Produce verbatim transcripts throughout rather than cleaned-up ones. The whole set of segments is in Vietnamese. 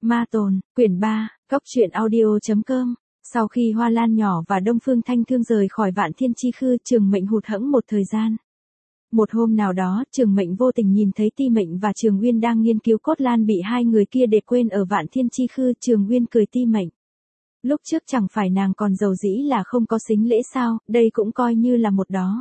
Ma Tồn, quyển ba, Cốc truyện audio.com. Sau khi Hoa Lan nhỏ và Đông Phương Thanh Thương rời khỏi Vạn Thiên Chi Khư, Trường Mệnh hụt hẫng một thời gian. Một hôm nào đó, Trường Mệnh vô tình nhìn thấy Ti Mệnh và Trường Uyên đang nghiên cứu cốt lan bị hai người kia để quên ở Vạn Thiên Chi Khư. Trường Uyên cười Ti Mệnh. Lúc trước chẳng phải nàng còn giàu dĩ là không có sính lễ sao, đây cũng coi như là một đó.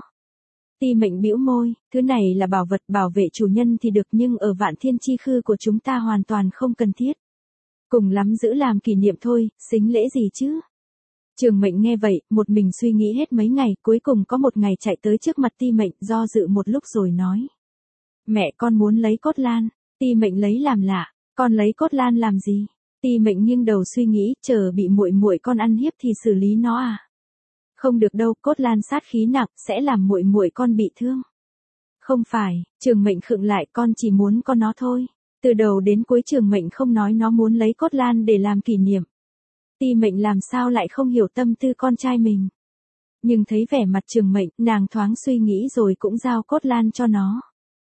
Ti Mệnh bĩu môi, thứ này là bảo vật bảo vệ chủ nhân thì được, nhưng ở Vạn Thiên Chi Khư của chúng ta hoàn toàn không cần thiết. Cùng lắm giữ làm kỷ niệm thôi, sính lễ gì chứ? Trường Mệnh nghe vậy, một mình suy nghĩ hết mấy ngày, cuối cùng có một ngày chạy tới trước mặt Ti Mệnh, do dự một lúc rồi nói. Mẹ, con muốn lấy cốt lan. Ti Mệnh lấy làm lạ, con lấy cốt lan làm gì? Ti Mệnh nghiêng đầu suy nghĩ, chờ bị muội muội con ăn hiếp thì xử lý nó à? Không được đâu, cốt lan sát khí nặng, sẽ làm muội muội con bị thương. Không phải, Trường Mệnh khựng lại, con chỉ muốn con nó thôi. Từ đầu đến cuối Trường Mệnh không nói nó muốn lấy cốt lan để làm kỷ niệm. Ti Mệnh làm sao lại không hiểu tâm tư con trai mình. Nhưng thấy vẻ mặt Trường Mệnh, nàng thoáng suy nghĩ rồi cũng giao cốt lan cho nó.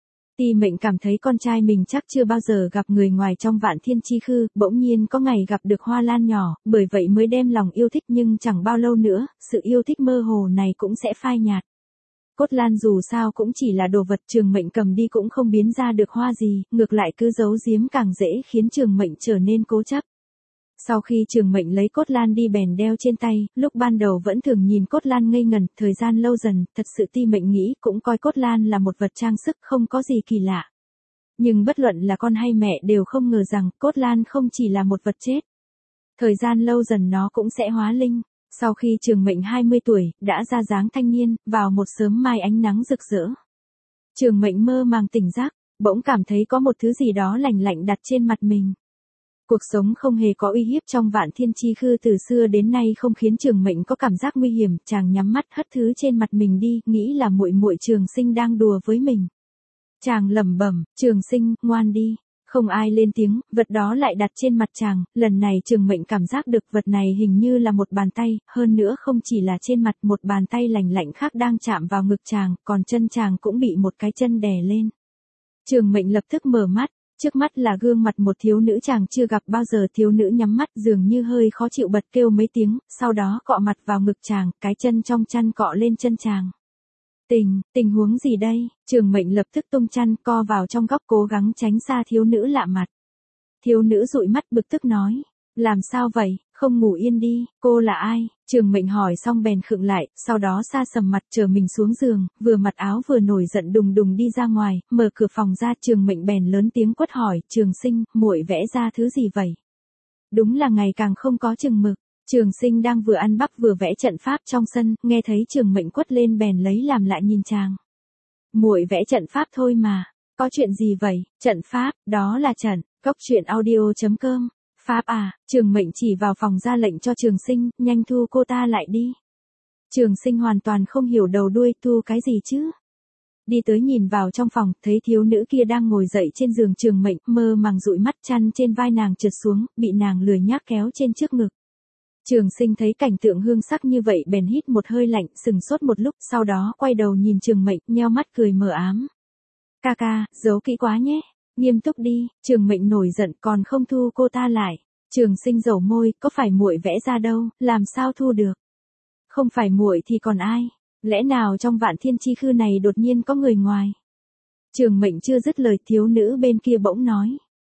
Ti Mệnh cảm thấy con trai mình chắc chưa bao giờ gặp người ngoài trong Vạn Thiên Chi Khư, bỗng nhiên có ngày gặp được Hoa Lan nhỏ, bởi vậy mới đem lòng yêu thích, nhưng chẳng bao lâu nữa, sự yêu thích mơ hồ này cũng sẽ phai nhạt. Cốt lan dù sao cũng chỉ là đồ vật, Trường Mệnh cầm đi cũng không biến ra được hoa gì, ngược lại cứ giấu giếm càng dễ khiến Trường Mệnh trở nên cố chấp. Sau khi Trường Mệnh lấy cốt lan đi bèn đeo trên tay, lúc ban đầu vẫn thường nhìn cốt lan ngây ngần, thời gian lâu dần, thật sự Ti Mệnh nghĩ cũng coi cốt lan là một vật trang sức, không có gì kỳ lạ. Nhưng bất luận là con hay mẹ đều không ngờ rằng cốt lan không chỉ là một vật chết. Thời gian lâu dần nó cũng sẽ hóa linh. Sau khi Trường Mệnh hai mươi tuổi, đã ra dáng thanh niên, vào một sớm mai ánh nắng rực rỡ. Trường Mệnh mơ màng tỉnh giấc, bỗng cảm thấy có một thứ gì đó lạnh lạnh đặt trên mặt mình. Cuộc sống không hề có uy hiếp trong Vạn Thiên Chi Khư từ xưa đến nay không khiến Trường Mệnh có cảm giác nguy hiểm, chàng nhắm mắt hất thứ trên mặt mình đi, nghĩ là muội muội Trường Sinh đang đùa với mình. Chàng lẩm bẩm, Trường Sinh, ngoan đi. Không ai lên tiếng, vật đó lại đặt trên mặt chàng, lần này Trường Mệnh cảm giác được vật này hình như là một bàn tay, hơn nữa không chỉ là trên mặt, một bàn tay lạnh lạnh khác đang chạm vào ngực chàng, còn chân chàng cũng bị một cái chân đè lên. Trường Mệnh lập tức mở mắt, trước mắt là gương mặt một thiếu nữ chàng chưa gặp bao giờ, thiếu nữ nhắm mắt dường như hơi khó chịu bật kêu mấy tiếng, sau đó cọ mặt vào ngực chàng, cái chân trong chăn cọ lên chân chàng. Tình, tình huống gì đây? Trường Mệnh lập tức tung chăn co vào trong góc cố gắng tránh xa thiếu nữ lạ mặt. Thiếu nữ dụi mắt bực tức nói. Làm sao vậy, không ngủ yên đi, cô là ai? Trường Mệnh hỏi xong bèn khựng lại, sau đó sa sầm mặt trở mình xuống giường, vừa mặc áo vừa nổi giận đùng đùng đi ra ngoài, mở cửa phòng ra. Trường Mệnh bèn lớn tiếng quát hỏi, Trường Sinh, muội vẽ ra thứ gì vậy? Đúng là ngày càng không có chừng mực. Trường Sinh đang vừa ăn bắp vừa vẽ trận pháp trong sân, nghe thấy Trường Mệnh quát lên bèn lấy làm lại nhìn chàng. Muội vẽ trận pháp thôi mà, có chuyện gì vậy? Trận pháp, đó là trận. Cốc truyện audio.com. Pháp à? Trường Mệnh chỉ vào phòng ra lệnh cho Trường Sinh, nhanh thu cô ta lại đi. Trường Sinh hoàn toàn không hiểu đầu đuôi, thu cái gì chứ? Đi tới nhìn vào trong phòng, thấy thiếu nữ kia đang ngồi dậy trên giường. Trường Mệnh mơ màng dụi mắt, chăn trên vai nàng trượt xuống, bị nàng lười nhác kéo trên trước ngực. Trường Sinh thấy cảnh tượng hương sắc như vậy bèn hít một hơi lạnh, sừng sốt một lúc, sau đó quay đầu nhìn Trường Mệnh, nheo mắt cười mờ ám. Ca ca, giấu kỹ quá nhé, nghiêm túc đi. Trường Mệnh nổi giận, còn không thu cô ta lại. Trường Sinh dầu môi, có phải muội vẽ ra đâu, làm sao thu được? Không phải muội thì còn ai? Lẽ nào trong Vạn Thiên Chi Khư này đột nhiên có người ngoài? Trường Mệnh chưa dứt lời, thiếu nữ bên kia bỗng nói.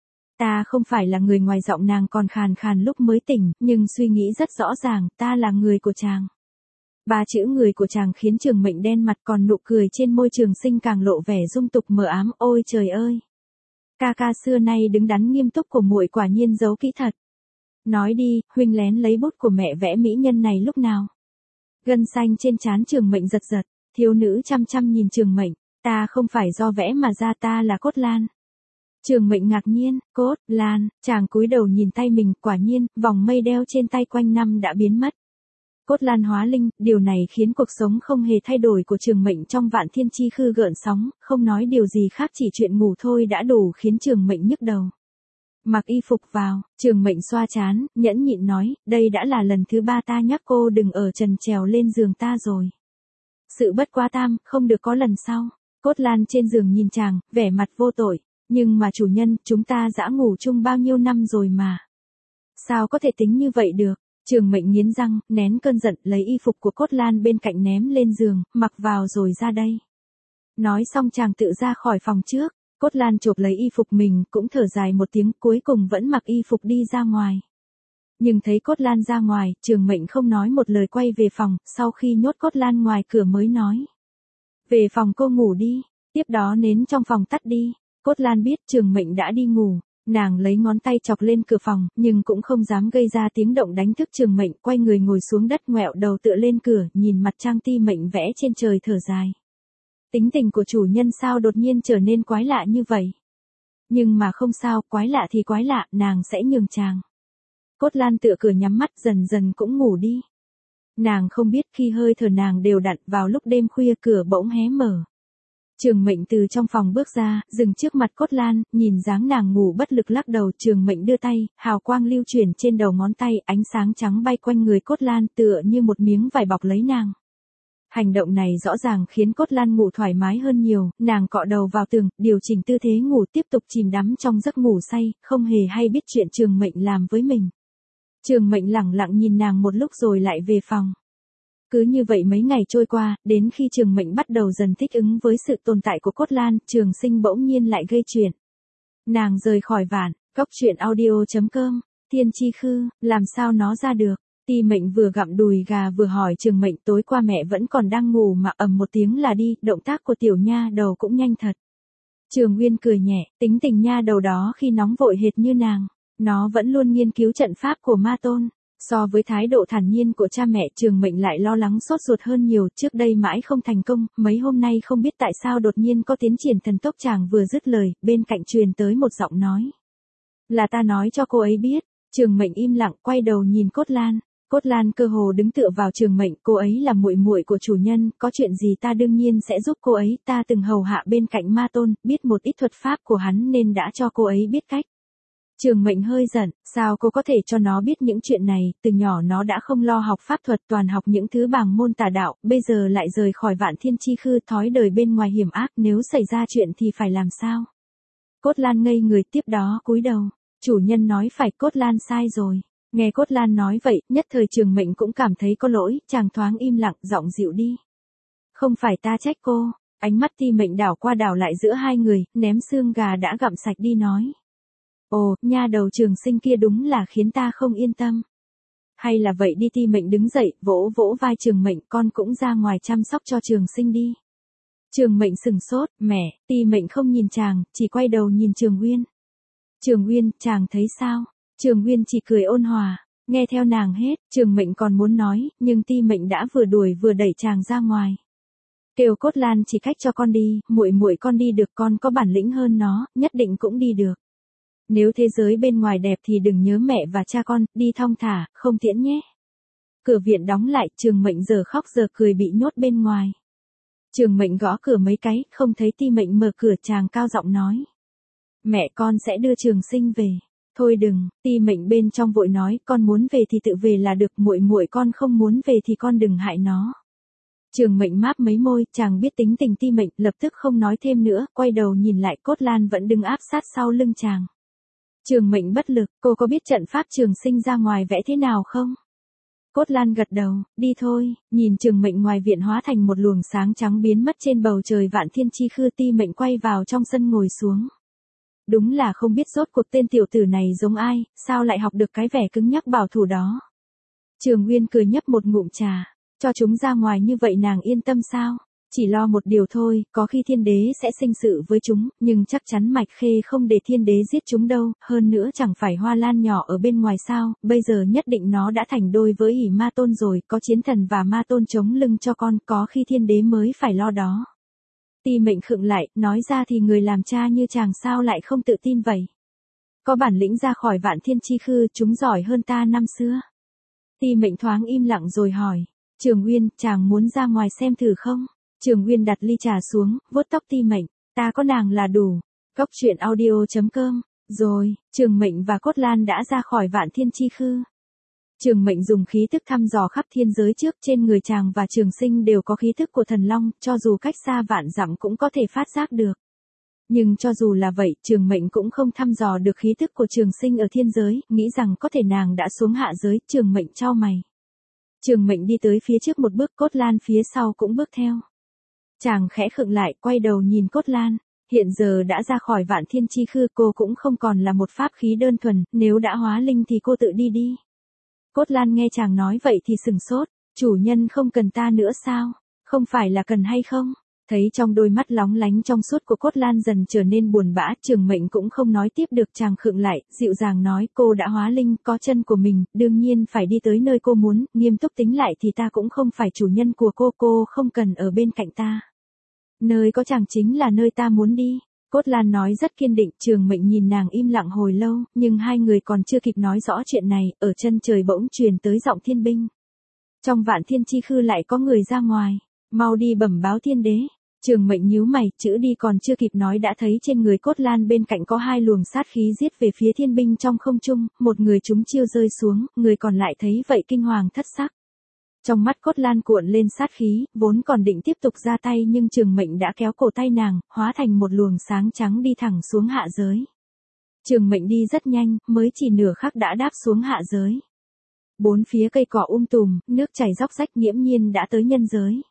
Ta không phải là người ngoài, giọng nàng còn khàn khàn lúc mới tỉnh, nhưng suy nghĩ rất rõ ràng, ta là người của chàng. Ba chữ người của chàng khiến Trường Mệnh đen mặt, còn nụ cười trên môi Trường Sinh càng lộ vẻ dung tục mờ ám. Ôi trời ơi! Ca ca xưa nay đứng đắn nghiêm túc của muội quả nhiên giấu kỹ thật. Nói đi, huynh lén lấy bút của mẹ vẽ mỹ nhân này lúc nào? Gân xanh trên trán Trường Mệnh giật giật, thiếu nữ chăm chăm nhìn Trường Mệnh, ta không phải do vẽ mà ra, ta là cốt lan. Trường Mệnh ngạc nhiên, cốt lan, chàng cúi đầu nhìn tay mình, quả nhiên, vòng mây đeo trên tay quanh năm đã biến mất. Cốt lan hóa linh, điều này khiến cuộc sống không hề thay đổi của Trường Mệnh trong Vạn Thiên Chi Khư gợn sóng, không nói điều gì khác, chỉ chuyện ngủ thôi đã đủ khiến Trường Mệnh nhức đầu. Mặc y phục vào, Trường Mệnh xoa trán, nhẫn nhịn nói, đây đã là lần thứ ba ta nhắc cô đừng ở trần trèo lên giường ta rồi. Sự bất quá tam, không được có lần sau. Cốt lan trên giường nhìn chàng, vẻ mặt vô tội. Nhưng mà chủ nhân, chúng ta đã ngủ chung bao nhiêu năm rồi mà. Sao có thể tính như vậy được? Trường Mệnh nghiến răng, nén cơn giận, lấy y phục của Cốt Lan bên cạnh ném lên giường, mặc vào rồi ra đây. Nói xong chàng tự ra khỏi phòng trước, Cốt Lan chộp lấy y phục mình, cũng thở dài một tiếng, cuối cùng vẫn mặc y phục đi ra ngoài. Nhưng thấy Cốt Lan ra ngoài, Trường Mệnh không nói một lời quay về phòng, sau khi nhốt Cốt Lan ngoài cửa mới nói. Về phòng cô ngủ đi, tiếp đó nến trong phòng tắt đi. Cốt Lan biết Trường Mệnh đã đi ngủ, nàng lấy ngón tay chọc lên cửa phòng, nhưng cũng không dám gây ra tiếng động đánh thức Trường Mệnh, quay người ngồi xuống đất ngoẹo đầu tựa lên cửa, nhìn mặt trăng ti mệnh vẽ trên trời thở dài. Tính tình của chủ nhân sao đột nhiên trở nên quái lạ như vậy? Nhưng mà không sao, quái lạ thì quái lạ, nàng sẽ nhường chàng. Cốt Lan tựa cửa nhắm mắt dần dần cũng ngủ đi. Nàng không biết khi hơi thở nàng đều đặn vào lúc đêm khuya cửa bỗng hé mở. Trường Mệnh từ trong phòng bước ra, dừng trước mặt Cốt Lan, nhìn dáng nàng ngủ bất lực lắc đầu. Trường Mệnh đưa tay, hào quang lưu chuyển trên đầu ngón tay, ánh sáng trắng bay quanh người Cốt Lan tựa như một miếng vải bọc lấy nàng. Hành động này rõ ràng khiến Cốt Lan ngủ thoải mái hơn nhiều, nàng cọ đầu vào tường, điều chỉnh tư thế ngủ tiếp tục chìm đắm trong giấc ngủ say, không hề hay biết chuyện Trường Mệnh làm với mình. Trường Mệnh lẳng lặng nhìn nàng một lúc rồi lại về phòng. Cứ như vậy mấy ngày trôi qua, đến khi Trường Mệnh bắt đầu dần thích ứng với sự tồn tại của Cốt Lan, Trường Sinh bỗng nhiên lại gây chuyện. Nàng rời khỏi vạn, cóc truyện audio chấm com, Thiên Chi Khư, làm sao nó ra được? Ti Mệnh vừa gặm đùi gà vừa hỏi Trường Mệnh tối qua mẹ vẫn còn đang ngủ mà ầm một tiếng là đi, động tác của tiểu nha đầu cũng nhanh thật. Trường Nguyên cười nhẹ, tính tình nha đầu đó khi nóng vội hệt như nàng, nó vẫn luôn nghiên cứu trận pháp của ma tôn. So với thái độ thản nhiên của cha mẹ, Trường Mệnh lại lo lắng sốt ruột hơn nhiều, trước đây mãi không thành công, mấy hôm nay không biết tại sao đột nhiên có tiến triển thần tốc. Chàng vừa dứt lời, bên cạnh truyền tới một giọng nói. Là ta nói cho cô ấy biết. Trường Mệnh im lặng, quay đầu nhìn Cốt Lan. Cốt Lan cơ hồ đứng tựa vào Trường Mệnh, cô ấy là muội muội của chủ nhân, có chuyện gì ta đương nhiên sẽ giúp cô ấy, ta từng hầu hạ bên cạnh ma tôn, biết một ít thuật pháp của hắn nên đã cho cô ấy biết cách. Trường Mệnh hơi giận, sao cô có thể cho nó biết những chuyện này, từ nhỏ nó đã không lo học pháp thuật, toàn học những thứ bảng môn tà đạo, bây giờ lại rời khỏi Vạn Thiên Chi Khư, thói đời bên ngoài hiểm ác, nếu xảy ra chuyện thì phải làm sao? Cốt Lan ngây người, tiếp đó cúi đầu, chủ nhân nói phải, Cốt Lan sai rồi. Nghe Cốt Lan nói vậy, nhất thời Trường Mệnh cũng cảm thấy có lỗi, chàng thoáng im lặng, giọng dịu đi. Không phải ta trách cô, ánh mắt Ti Mệnh đảo qua đảo lại giữa hai người, ném xương gà đã gặm sạch đi nói. Ồ, nha đầu Trường Sinh kia đúng là khiến ta không yên tâm. Hay là vậy đi. Ti Mệnh đứng dậy, vỗ vỗ vai Trường Mệnh, con cũng ra ngoài chăm sóc cho Trường Sinh đi. Trường Mệnh sừng sốt, mẹ. Ti Mệnh không nhìn chàng, chỉ quay đầu nhìn Trường Nguyên. Trường Nguyên, chàng thấy sao? Trường Nguyên chỉ cười ôn hòa, nghe theo nàng hết. Trường Mệnh còn muốn nói, nhưng Ti Mệnh đã vừa đuổi vừa đẩy chàng ra ngoài. Kêu Cốt Lan chỉ cách cho con đi, muội muội con đi được, con có bản lĩnh hơn nó, nhất định cũng đi được. Nếu thế giới bên ngoài đẹp thì đừng nhớ mẹ và cha con, đi thong thả, không tiễn nhé. Cửa viện đóng lại, Trường Mệnh giờ khóc giờ cười bị nhốt bên ngoài. Trường Mệnh gõ cửa mấy cái, không thấy Ti Mệnh mở cửa, chàng cao giọng nói. Mẹ, con sẽ đưa Trường Sinh về. Thôi đừng. Ti Mệnh bên trong vội nói, con muốn về thì tự về là được, muội muội con không muốn về thì con đừng hại nó. Trường Mệnh máp mấy môi, chàng biết tính tình Ti Mệnh, lập tức không nói thêm nữa, quay đầu nhìn lại, Cốt Lan vẫn đứng áp sát sau lưng chàng. Trường Mệnh bất lực, cô có biết trận pháp Trường Sinh ra ngoài vẽ thế nào không? Cốt Lan gật đầu, đi thôi. Nhìn Trường Mệnh ngoài viện hóa thành một luồng sáng trắng biến mất trên bầu trời Vạn Thiên Chi Khư, Ti Mệnh quay vào trong sân ngồi xuống. Đúng là không biết rốt cuộc tên tiểu tử này giống ai, sao lại học được cái vẻ cứng nhắc bảo thủ đó. Trường Nguyên cười nhấp một ngụm trà, cho chúng ra ngoài như vậy nàng yên tâm sao? Chỉ lo một điều thôi, có khi thiên đế sẽ sinh sự với chúng, nhưng chắc chắn Mạch Khê không để thiên đế giết chúng đâu, hơn nữa chẳng phải Hoa Lan nhỏ ở bên ngoài sao, bây giờ nhất định nó đã thành đôi với ỷ ma tôn rồi, có chiến thần và ma tôn chống lưng cho con, có khi thiên đế mới phải lo đó. Ti Mệnh khựng lại, nói ra thì người làm cha như chàng sao lại không tự tin vậy? Có bản lĩnh ra khỏi Vạn Thiên Chi Khư, chúng giỏi hơn ta năm xưa. Ti Mệnh thoáng im lặng rồi hỏi, Trường Nguyên, chàng muốn ra ngoài xem thử không? Trường Nguyên đặt ly trà xuống, vuốt tóc Ti Mệnh, ta có nàng là đủ. Cóc truyện audio chấm com. Rồi, Trường Mệnh và Cốt Lan đã ra khỏi Vạn Thiên Chi Khư. Trường Mệnh dùng khí thức thăm dò khắp thiên giới trước, trên người chàng và Trường Sinh đều có khí thức của thần long, cho dù cách xa vạn dặm cũng có thể phát giác được. Nhưng cho dù là vậy, Trường Mệnh cũng không thăm dò được khí tức của Trường Sinh ở thiên giới, nghĩ rằng có thể nàng đã xuống hạ giới, Trường Mệnh chau mày. Trường Mệnh đi tới phía trước một bước, Cốt Lan phía sau cũng bước theo. Chàng khẽ khựng lại, quay đầu nhìn Cốt Lan. Hiện giờ đã ra khỏi Vạn Thiên Chi Khư, cô cũng không còn là một pháp khí đơn thuần, nếu đã hóa linh thì cô tự đi đi. Cốt Lan nghe chàng nói vậy thì sừng sốt, chủ nhân không cần ta nữa sao? Không phải là cần hay không? Thấy trong đôi mắt lóng lánh trong suốt của Cốt Lan dần trở nên buồn bã, Trường Mệnh cũng không nói tiếp được, chàng khựng lại, dịu dàng nói, cô đã hóa linh, có chân của mình, đương nhiên phải đi tới nơi cô muốn, nghiêm túc tính lại thì ta cũng không phải chủ nhân của cô, cô không cần ở bên cạnh ta. Nơi có chàng chính là nơi ta muốn đi. Cốt Lan nói rất kiên định, Trường Mệnh nhìn nàng im lặng hồi lâu, nhưng hai người còn chưa kịp nói rõ chuyện này, ở chân trời bỗng truyền tới giọng thiên binh. Trong Vạn Thiên Chi Khư lại có người ra ngoài, mau đi bẩm báo thiên đế. Trường Mệnh nhíu mày, chữ đi còn chưa kịp nói đã thấy trên người Cốt Lan bên cạnh có hai luồng sát khí giết về phía thiên binh trong không trung, một người trúng chiêu rơi xuống, người còn lại thấy vậy kinh hoàng thất sắc. Trong mắt Cốt Lan cuộn lên sát khí, vốn còn định tiếp tục ra tay nhưng Trường Mệnh đã kéo cổ tay nàng, hóa thành một luồng sáng trắng đi thẳng xuống hạ giới. Trường Mệnh đi rất nhanh, mới chỉ nửa khắc đã đáp xuống hạ giới. Bốn phía cây cỏ um tùm, nước chảy róc rách, nghiễm nhiên đã tới nhân giới.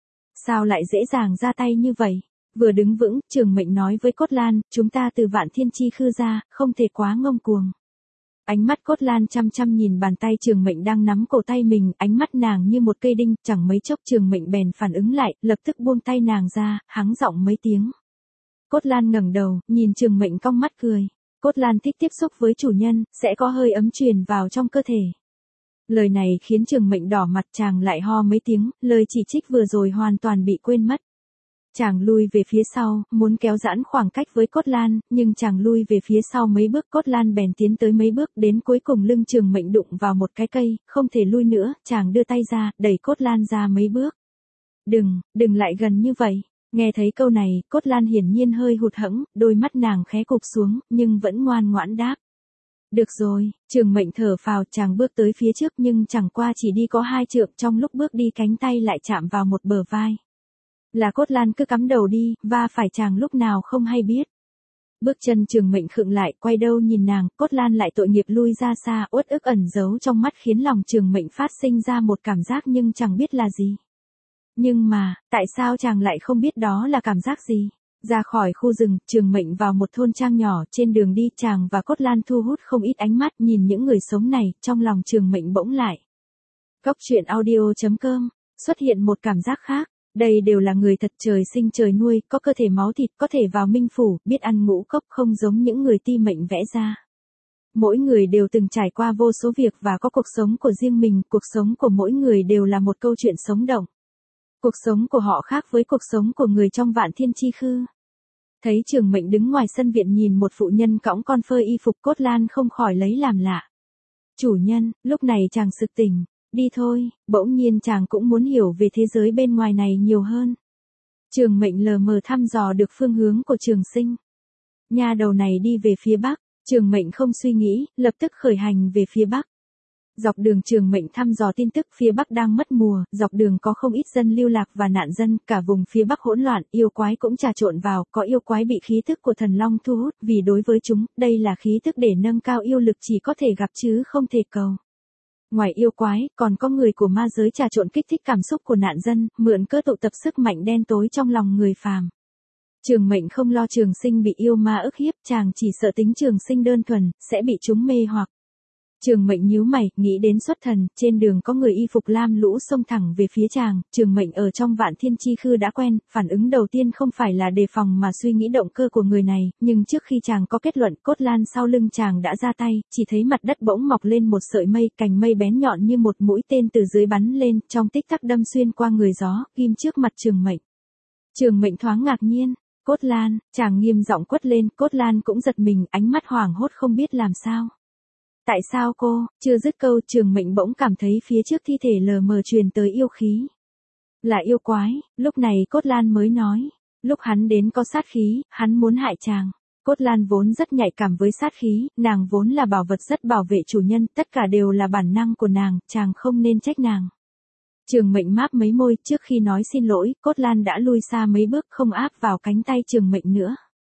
Sao lại dễ dàng ra tay như vậy? Vừa đứng vững, Trường Mệnh nói với Cốt Lan, chúng ta từ Vạn Thiên Chi Khư ra, không thể quá ngông cuồng. Ánh mắt Cốt Lan chăm chăm nhìn bàn tay Trường Mệnh đang nắm cổ tay mình, ánh mắt nàng như một cây đinh, chẳng mấy chốc Trường Mệnh bèn phản ứng lại, lập tức buông tay nàng ra, hắng giọng mấy tiếng. Cốt Lan ngẩng đầu, nhìn Trường Mệnh cong mắt cười. Cốt Lan thích tiếp xúc với chủ nhân, sẽ có hơi ấm truyền vào trong cơ thể. Lời này khiến Trường Mệnh đỏ mặt, chàng lại ho mấy tiếng, lời chỉ trích vừa rồi hoàn toàn bị quên mất. Chàng lui về phía sau, muốn kéo giãn khoảng cách với Cốt Lan, nhưng chàng lui về phía sau mấy bước, Cốt Lan bèn tiến tới mấy bước, đến cuối cùng lưng Trường Mệnh đụng vào một cái cây, không thể lui nữa, chàng đưa tay ra, đẩy Cốt Lan ra mấy bước. Đừng, đừng lại gần như vậy. Nghe thấy câu này, Cốt Lan hiển nhiên hơi hụt hẫng, đôi mắt nàng khẽ cụp xuống, nhưng vẫn ngoan ngoãn đáp. Được rồi, Trường Mệnh thở phào, chàng bước tới phía trước nhưng chẳng qua chỉ đi có hai trượng, trong lúc bước đi cánh tay lại chạm vào một bờ vai. Là Cốt Lan cứ cắm đầu đi, va phải chàng lúc nào không hay biết. Bước chân Trường Mệnh khựng lại, quay đầu nhìn nàng, Cốt Lan lại tội nghiệp lui ra xa, uất ức ẩn giấu trong mắt khiến lòng Trường Mệnh phát sinh ra một cảm giác nhưng chẳng biết là gì. Nhưng mà, tại sao chàng lại không biết đó là cảm giác gì? Ra khỏi khu rừng, Trường Mệnh vào một thôn trang nhỏ, trên đường đi chàng và Cốt Lan thu hút không ít ánh mắt, nhìn những người sống này, trong lòng Trường Mệnh bỗng lại. Cốc truyện audio chấm com, xuất hiện một cảm giác khác. Đây đều là người thật trời sinh trời nuôi, có cơ thể máu thịt, có thể vào minh phủ, biết ăn ngũ cốc, không giống những người ti mệnh vẽ ra. Mỗi người đều từng trải qua vô số việc và có cuộc sống của riêng mình, cuộc sống của mỗi người đều là một câu chuyện sống động. Cuộc sống của họ khác với cuộc sống của người trong Vạn Thiên Chi Khư. Thấy Trường Mệnh đứng ngoài sân viện nhìn một phụ nhân cõng con phơi y phục, Cốt Lan không khỏi lấy làm lạ. Chủ nhân, lúc này chàng sực tỉnh. Đi thôi, bỗng nhiên chàng cũng muốn hiểu về thế giới bên ngoài này nhiều hơn. Trường Mệnh lờ mờ thăm dò được phương hướng của Trường Sinh. Nha đầu này đi về phía bắc, Trường Mệnh không suy nghĩ, lập tức khởi hành về phía bắc. Dọc đường Trường Mệnh thăm dò tin tức, phía bắc đang mất mùa, dọc đường có không ít dân lưu lạc và nạn dân, cả vùng phía bắc hỗn loạn, yêu quái cũng trà trộn vào, có yêu quái bị khí tức của thần long thu hút, vì đối với chúng, đây là khí tức để nâng cao yêu lực chỉ có thể gặp chứ không thể cầu. Ngoài yêu quái, còn có người của ma giới trà trộn kích thích cảm xúc của nạn dân, mượn cớ tụ tập sức mạnh đen tối trong lòng người phàm. Trường Mệnh không lo Trường Sinh bị yêu ma ức hiếp, chàng chỉ sợ tính Trường Sinh đơn thuần, sẽ bị chúng mê hoặc. Trường Mệnh nhíu mày, nghĩ đến xuất thần, trên đường có người y phục lam lũ xông thẳng về phía chàng, Trường Mệnh ở trong Vạn Thiên Chi Khư đã quen, phản ứng đầu tiên không phải là đề phòng mà suy nghĩ động cơ của người này, nhưng trước khi chàng có kết luận, Cốt Lan sau lưng chàng đã ra tay, chỉ thấy mặt đất bỗng mọc lên một sợi mây, cành mây bén nhọn như một mũi tên từ dưới bắn lên, trong tích tắc đâm xuyên qua người gió, ghim trước mặt Trường Mệnh. Trường Mệnh thoáng ngạc nhiên, Cốt Lan, chàng nghiêm giọng quát lên, Cốt Lan cũng giật mình, ánh mắt hoảng hốt không biết làm sao. Tại sao cô, chưa dứt câu, Trường Mệnh bỗng cảm thấy phía trước thi thể lờ mờ truyền tới yêu khí. Là yêu quái, lúc này Cốt Lan mới nói, lúc hắn đến có sát khí, hắn muốn hại chàng. Cốt Lan vốn rất nhạy cảm với sát khí, nàng vốn là bảo vật rất bảo vệ chủ nhân, tất cả đều là bản năng của nàng, chàng không nên trách nàng. Trường Mệnh máp mấy môi, trước khi nói xin lỗi, Cốt Lan đã lui xa mấy bước, không áp vào cánh tay Trường Mệnh nữa.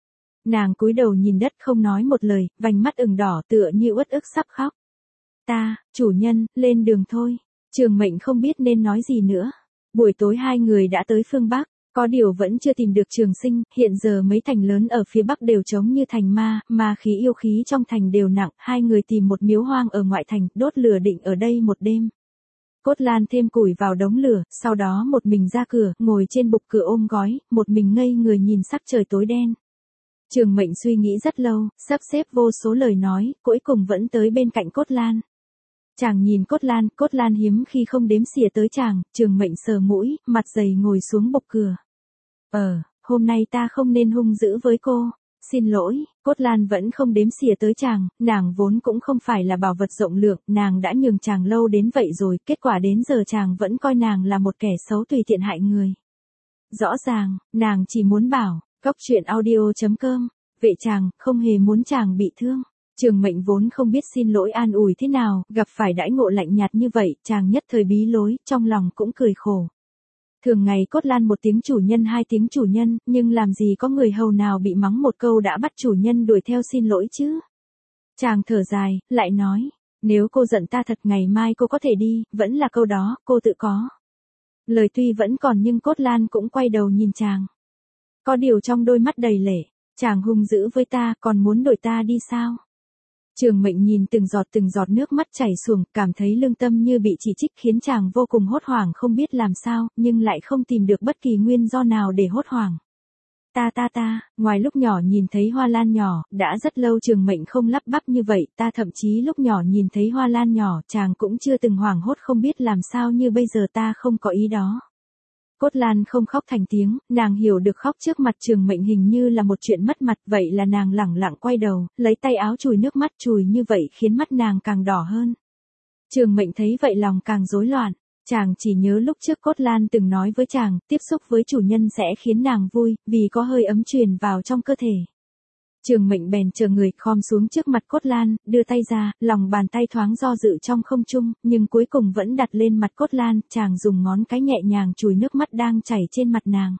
Nàng cúi đầu nhìn đất không nói một lời, vành mắt ửng đỏ tựa như uất ức sắp khóc. Ta, chủ nhân, lên đường thôi. Trường Mệnh không biết nên nói gì nữa. Buổi tối hai người đã tới phương Bắc, có điều vẫn chưa tìm được Trường Sinh, hiện giờ mấy thành lớn ở phía Bắc đều trống như thành ma, ma khí yêu khí trong thành đều nặng, hai người tìm một miếu hoang ở ngoại thành, đốt lửa định ở đây một đêm. Cốt Lan thêm củi vào đống lửa, sau đó một mình ra cửa, ngồi trên bục cửa ôm gói, một mình ngây người nhìn sắc trời tối đen. Trường Mệnh suy nghĩ rất lâu, sắp xếp vô số lời nói, cuối cùng vẫn tới bên cạnh Cốt Lan. Chàng nhìn Cốt Lan, Cốt Lan hiếm khi không đếm xỉa tới chàng, Trường Mệnh sờ mũi, mặt dày ngồi xuống bục cửa. Ờ, hôm nay ta không nên hung dữ với cô. Xin lỗi, Cốt Lan vẫn không đếm xỉa tới chàng, nàng vốn cũng không phải là bảo vật rộng lượng, nàng đã nhường chàng lâu đến vậy rồi, kết quả đến giờ chàng vẫn coi nàng là một kẻ xấu tùy tiện hại người. Rõ ràng, nàng chỉ muốn bảo, Cóc truyện audio chấm com, vệ chàng, không hề muốn chàng bị thương. Trường Mệnh vốn không biết xin lỗi an ủi thế nào, gặp phải đãi ngộ lạnh nhạt như vậy, chàng nhất thời bí lối, trong lòng cũng cười khổ. Thường ngày Cốt Lan một tiếng chủ nhân hai tiếng chủ nhân, nhưng làm gì có người hầu nào bị mắng một câu đã bắt chủ nhân đuổi theo xin lỗi chứ. Chàng thở dài, lại nói, nếu cô giận ta thật ngày mai cô có thể đi, vẫn là câu đó, cô tự có. Lời tuy vẫn còn nhưng Cốt Lan cũng quay đầu nhìn chàng. Có điều trong đôi mắt đầy lệ, chàng hung dữ với ta, còn muốn đuổi ta đi sao? Trường Mệnh nhìn từng giọt từng giọt nước mắt chảy xuồng, cảm thấy lương tâm như bị chỉ trích khiến chàng vô cùng hốt hoảng không biết làm sao, nhưng lại không tìm được bất kỳ nguyên do nào để hốt hoảng. Ta ta ta, ngoài lúc nhỏ nhìn thấy hoa lan nhỏ, đã rất lâu Trường Mệnh không lắp bắp như vậy, ta thậm chí lúc nhỏ nhìn thấy hoa lan nhỏ, chàng cũng chưa từng hoảng hốt không biết làm sao như bây giờ ta không có ý đó. Cốt Lan không khóc thành tiếng, nàng hiểu được khóc trước mặt Trường Mệnh hình như là một chuyện mất mặt, vậy là nàng lẳng lặng quay đầu, lấy tay áo chùi nước mắt chùi như vậy khiến mắt nàng càng đỏ hơn. Trường Mệnh thấy vậy lòng càng rối loạn, chàng chỉ nhớ lúc trước Cốt Lan từng nói với chàng, tiếp xúc với chủ nhân sẽ khiến nàng vui, vì có hơi ấm truyền vào trong cơ thể. Trường Mệnh bèn chờ người khom xuống trước mặt Cốt Lan, đưa tay ra, lòng bàn tay thoáng do dự trong không trung, nhưng cuối cùng vẫn đặt lên mặt Cốt Lan, chàng dùng ngón cái nhẹ nhàng chùi nước mắt đang chảy trên mặt nàng.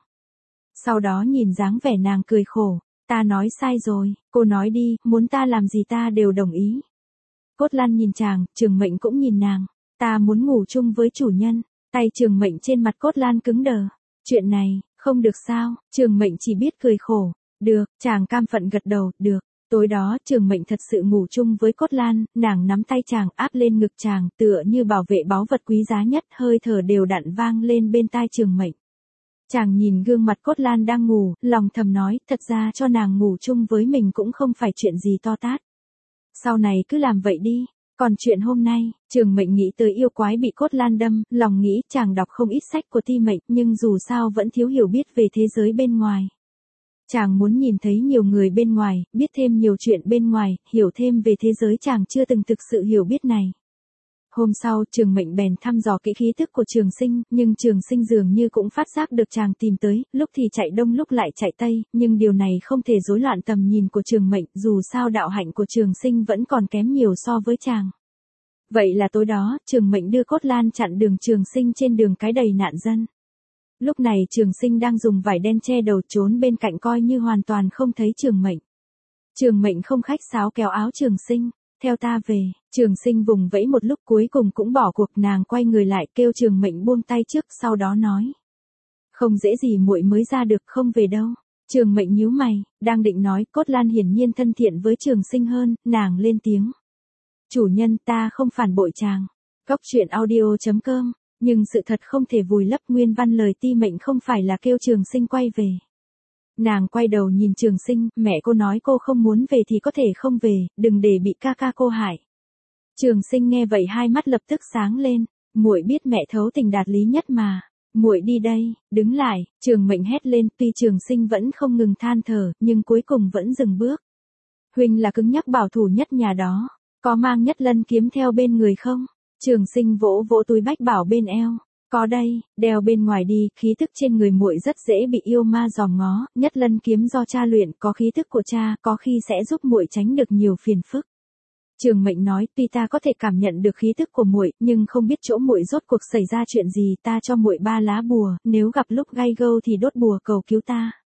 Sau đó nhìn dáng vẻ nàng cười khổ, ta nói sai rồi, cô nói đi, muốn ta làm gì ta đều đồng ý. Cốt Lan nhìn chàng, Trường Mệnh cũng nhìn nàng, ta muốn ngủ chung với chủ nhân, tay Trường Mệnh trên mặt Cốt Lan cứng đờ. Chuyện này, không được sao, Trường Mệnh chỉ biết cười khổ. Được, chàng cam phận gật đầu, được. Tối đó Trường Mệnh thật sự ngủ chung với Cốt Lan, nàng nắm tay chàng áp lên ngực chàng tựa như bảo vệ báu vật quý giá nhất, hơi thở đều đặn vang lên bên tai Trường Mệnh. Chàng nhìn gương mặt Cốt Lan đang ngủ, lòng thầm nói, thật ra cho nàng ngủ chung với mình cũng không phải chuyện gì to tát. Sau này cứ làm vậy đi. Còn chuyện hôm nay, Trường Mệnh nghĩ tới yêu quái bị Cốt Lan đâm, lòng nghĩ chàng đọc không ít sách của Ti Mệnh, nhưng dù sao vẫn thiếu hiểu biết về thế giới bên ngoài. Chàng muốn nhìn thấy nhiều người bên ngoài, biết thêm nhiều chuyện bên ngoài, hiểu thêm về thế giới chàng chưa từng thực sự hiểu biết này. Hôm sau, Trường Mệnh bèn thăm dò kỹ khí thức của Trường Sinh, nhưng Trường Sinh dường như cũng phát giác được chàng tìm tới, lúc thì chạy đông lúc lại chạy tây, nhưng điều này không thể rối loạn tầm nhìn của Trường Mệnh, dù sao đạo hạnh của Trường Sinh vẫn còn kém nhiều so với chàng. Vậy là tối đó, Trường Mệnh đưa Cốt Lan chặn đường Trường Sinh trên đường cái đầy nạn dân. Lúc này Trường Sinh đang dùng vải đen che đầu trốn bên cạnh coi như hoàn toàn không thấy Trường Mệnh. Trường Mệnh không khách sáo kéo áo Trường Sinh, theo ta về. Trường Sinh vùng vẫy một lúc cuối cùng cũng bỏ cuộc, nàng quay người lại kêu Trường Mệnh buông tay trước, sau đó nói. Không dễ gì muội mới ra được, không về đâu. Trường Mệnh nhíu mày, đang định nói, Cốt Lan hiển nhiên thân thiện với Trường Sinh hơn, nàng lên tiếng. Chủ nhân, ta không phản bội chàng. Cóc truyện audio chấm com. Nhưng sự thật không thể vùi lấp nguyên văn lời Ti Mệnh không phải là kêu Trường Sinh quay về. Nàng quay đầu nhìn Trường Sinh, mẹ cô nói cô không muốn về thì có thể không về, đừng để bị ca ca cô hại. Trường Sinh nghe vậy hai mắt lập tức sáng lên, muội biết mẹ thấu tình đạt lý nhất mà. Muội đi đây, đứng lại, Trường Mệnh hét lên, tuy Trường Sinh vẫn không ngừng than thở, nhưng cuối cùng vẫn dừng bước. Huynh là cứng nhắc bảo thủ nhất nhà đó, có mang Nhất Lân kiếm theo bên người không? Trường Sinh vỗ vỗ túi bách bảo bên eo, có đây, đeo bên ngoài đi, khí thức trên người muội rất dễ bị yêu ma dòm ngó, Nhất Lân kiếm do cha luyện, có khí thức của cha, có khi sẽ giúp muội tránh được nhiều phiền phức. Trường Mệnh nói, tuy ta có thể cảm nhận được khí thức của muội, nhưng không biết chỗ muội rốt cuộc xảy ra chuyện gì, ta cho muội ba lá bùa, nếu gặp lúc gay gâu thì đốt bùa cầu cứu ta.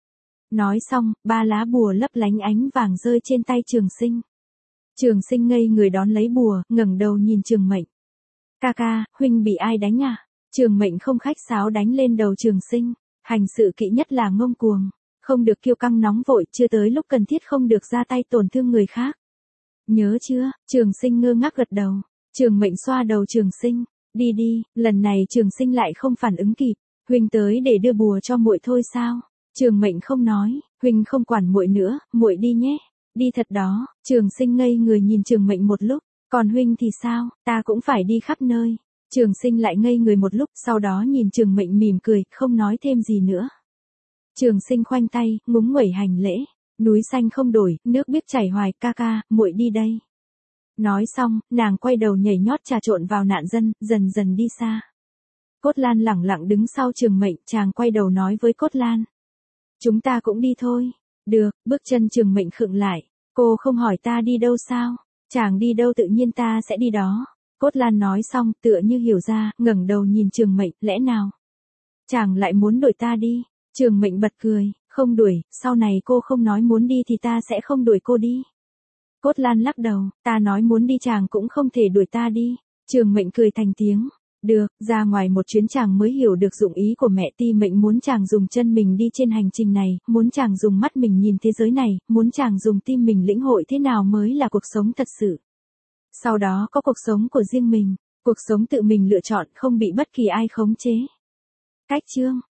Nói xong, ba lá bùa lấp lánh ánh vàng rơi trên tay Trường Sinh. Trường Sinh ngây người đón lấy bùa, ngẩng đầu nhìn Trường Mệnh. Ca ca, huynh bị ai đánh à? Trường Mệnh không khách sáo đánh lên đầu Trường Sinh. Hành sự kỹ nhất là ngông cuồng. Không được kiêu căng nóng vội, chưa tới lúc cần thiết không được ra tay tổn thương người khác. Nhớ chưa? Trường Sinh ngơ ngác gật đầu. Trường Mệnh xoa đầu Trường Sinh. Đi đi, lần này Trường Sinh lại không phản ứng kịp. Huynh tới để đưa bùa cho muội thôi sao? Trường Mệnh không nói, huynh không quản muội nữa, muội đi nhé. Đi thật đó. Trường Sinh ngây người nhìn Trường Mệnh một lúc. Còn huynh thì sao? Ta cũng phải đi khắp nơi. Trường Sinh lại ngây người một lúc, sau đó nhìn Trường Mệnh mỉm cười, không nói thêm gì nữa. Trường Sinh khoanh tay, ngúng nguẩy hành lễ. Núi xanh không đổi, nước biếc chảy hoài, ca ca, muội đi đây. Nói xong, nàng quay đầu nhảy nhót trà trộn vào nạn dân, dần dần đi xa. Cốt Lan lẳng lặng đứng sau Trường Mệnh, chàng quay đầu nói với Cốt Lan. Chúng ta cũng đi thôi. Được, bước chân Trường Mệnh khựng lại. Cô không hỏi ta đi đâu sao? Chàng đi đâu tự nhiên ta sẽ đi đó. Cốt Lan nói xong, tựa như hiểu ra, ngẩng đầu nhìn Trường Mệnh, lẽ nào? Chàng lại muốn đuổi ta đi. Trường Mệnh bật cười, không đuổi, sau này cô không nói muốn đi thì ta sẽ không đuổi cô đi. Cốt Lan lắc đầu, ta nói muốn đi chàng cũng không thể đuổi ta đi. Trường Mệnh cười thành tiếng. Được, ra ngoài một chuyến chàng mới hiểu được dụng ý của mẹ. Ti Mệnh muốn chàng dùng chân mình đi trên hành trình này, muốn chàng dùng mắt mình nhìn thế giới này, muốn chàng dùng tim mình lĩnh hội thế nào mới là cuộc sống thật sự. Sau đó có cuộc sống của riêng mình, cuộc sống tự mình lựa chọn, không bị bất kỳ ai khống chế. Cách chương